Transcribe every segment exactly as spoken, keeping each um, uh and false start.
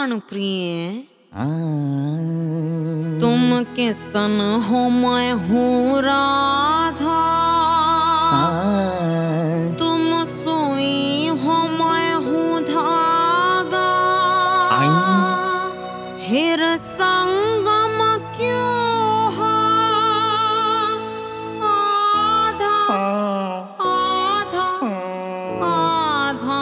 प्राण प्रिय तुम किसन हो मैं हूँ राधा, तुम सुई हो मैं हूँ धागा, हिर संगम क्यों हो आधा आधा आधा।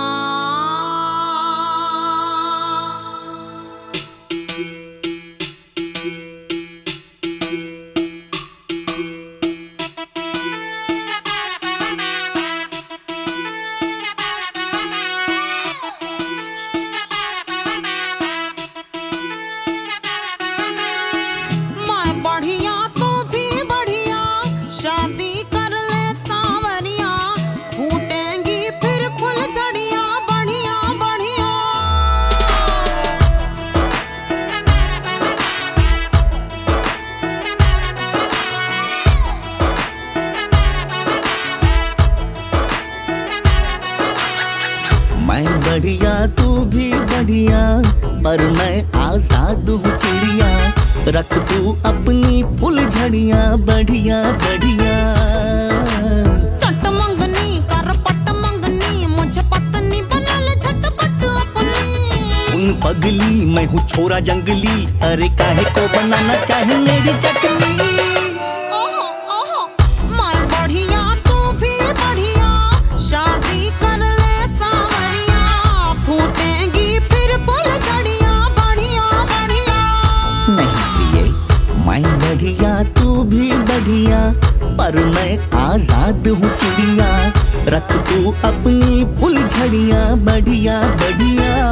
बढ़िया तो भी बढ़िया शादी कर ले सांवरिया, फूटेंगी फिर फुल झड़िया बढ़िया बढ़िया। मैं बढ़िया तू भी बढ़िया पर मैं आजाद हूँ चिड़िया, रख तू अपनी फुल झड़िया बढ़िया बढ़िया। चट मंगनी कर पट मंगनी मुझे पत्नी बना ले झटपट अपनी। सुन पगली मैं हूँ छोरा जंगली, अरे काहे को बनाना चाहे मेरी चटनी। ओहो ओहो मैं बढ़िया तू भी बढ़िया शादी कर ले सांवरिया, फूटेंगी फिर फुल झड़िया बढ़िया बढ़िया। नहीं मैं बढ़िया तू भी बढ़िया पर मैं आजाद हूँ चिड़िया, रख तू अपनी फुल झड़िया बढ़िया बढ़िया।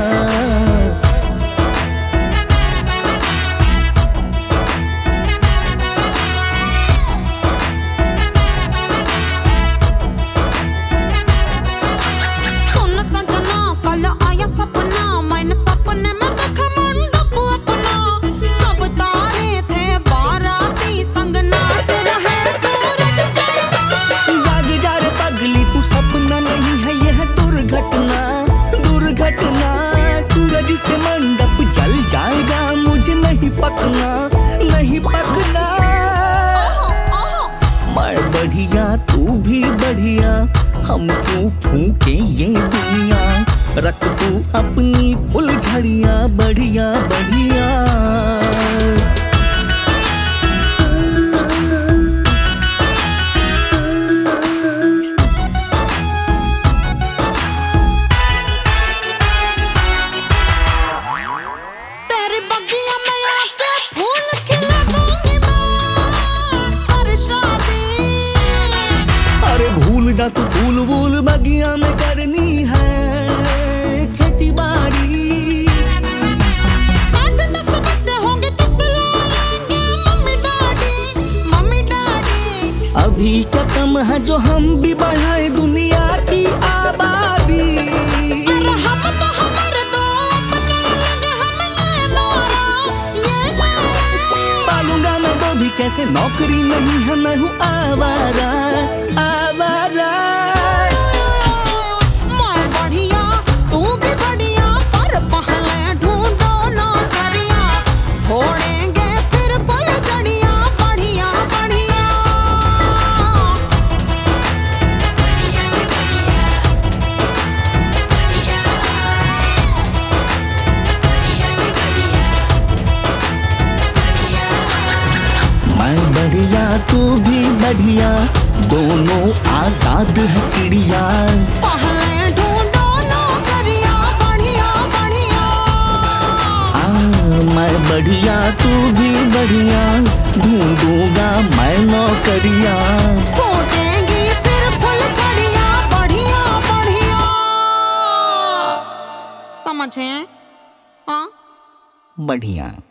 सुन सजना कल आया सपना, मैंने सपने में देखा मंडप अपना, सब तारे थे बाराती संग नाच रहे सूरज चंदा। जाग जा रे पगली तू सपना नहीं है यह दुर्घटना दुर्घटना। सूरज से मंडप जल जाएगा मुझे नहीं पकना नहीं पकना। मैं बढ़िया तू भी बढ़िया हम क्यों फूके ये दुनिया, रख तू अपनी फुल झड़िया बढ़िया बढ़िया। तेरी बगिया में आके फूल खिला दूंगी मैं कर शादी। अरे भूल जा तू फूल वूल बगिया में करनी है खेती बाड़ी। आठ दस बच्चे होंगे तो बुलाएंगे मम्मी डैडी मम्मी डैडी। अभी क्या कम है जो हम भी बढ़ाए दुनिया की आबादी। अरे हम तो हमारे दो अपने लगे हम ये नौरा ये नौरा। पालूंगा मैं दो भी कैसे नौकरी नहीं है मैं हूँ आवारा आवारा। मैं बढ़िया तू भी बढ़िया पर पहले ढूंढो नौकरिया, फोड़ेंगे फिर फुल झड़िया बढ़िया बढ़िया। मैं बढ़िया तू भी बढ़िया दोनों आजाद है चिड़िया, पहले ढूंढो नौकरिया बढ़िया बढ़िया। आ, मैं बढ़िया तू भी बढ़िया ढूंढूंगा मैं नौकरिया, फूटेंगी फिर फुल झड़िया बढ़िया बढ़िया। समझे? हाँ बढ़िया।